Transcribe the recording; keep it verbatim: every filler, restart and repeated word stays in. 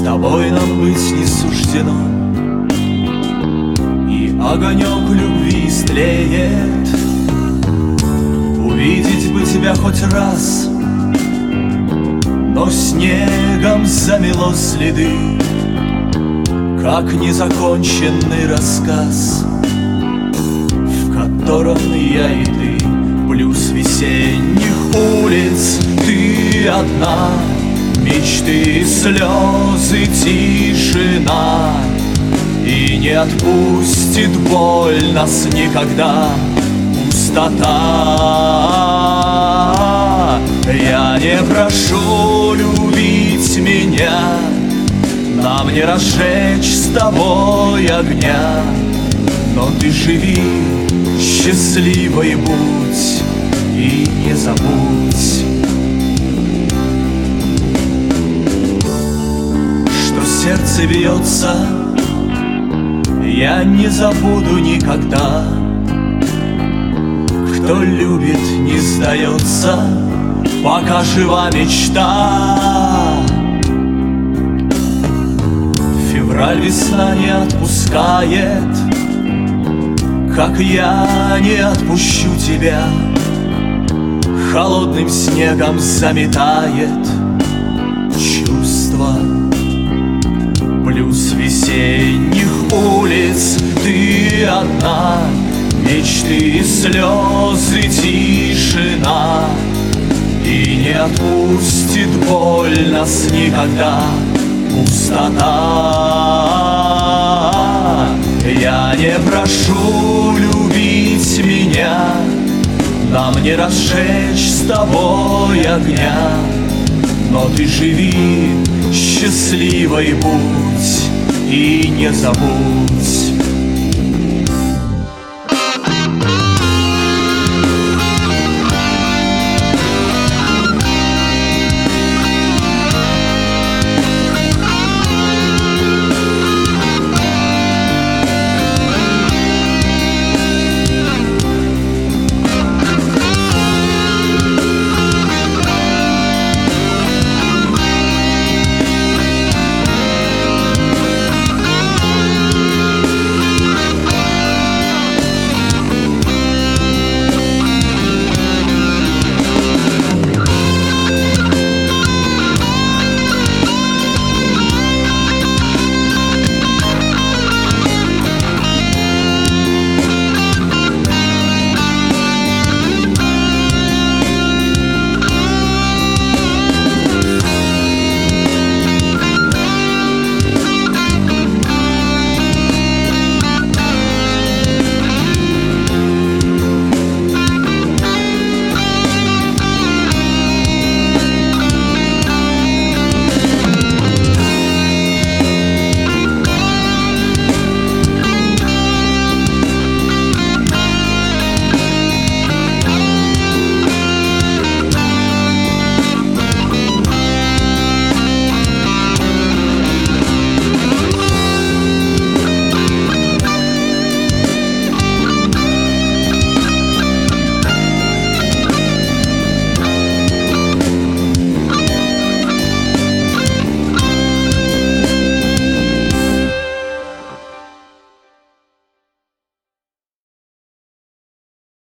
тобой нам быть не суждено, и огонек любви истлеет. Увидеть бы тебя хоть раз, но снегом замело следы, как незаконченный рассказ, в котором я и ты. Плюс весенних улиц ты одна, мечты, слезы, тишина, и не отпустит боль нас никогда пустота. Я не прошу любить меня, нам не разжечь с тобой огня, но ты живи, счастливой будь и не забудь, что сердце бьется, я не забуду никогда. Кто любит, не сдается, пока жива мечта. Февраль, весна не отпускает, как я не отпущу тебя. Холодным снегом заметает чувства. Плюс весенних улиц ты одна, мечты, слезы, тишина, и не отпустит боль нас никогда пустота. Я не прошу любить меня, нам не разжечь с тобой огня, но ты живи, счастливой будь и не забудь.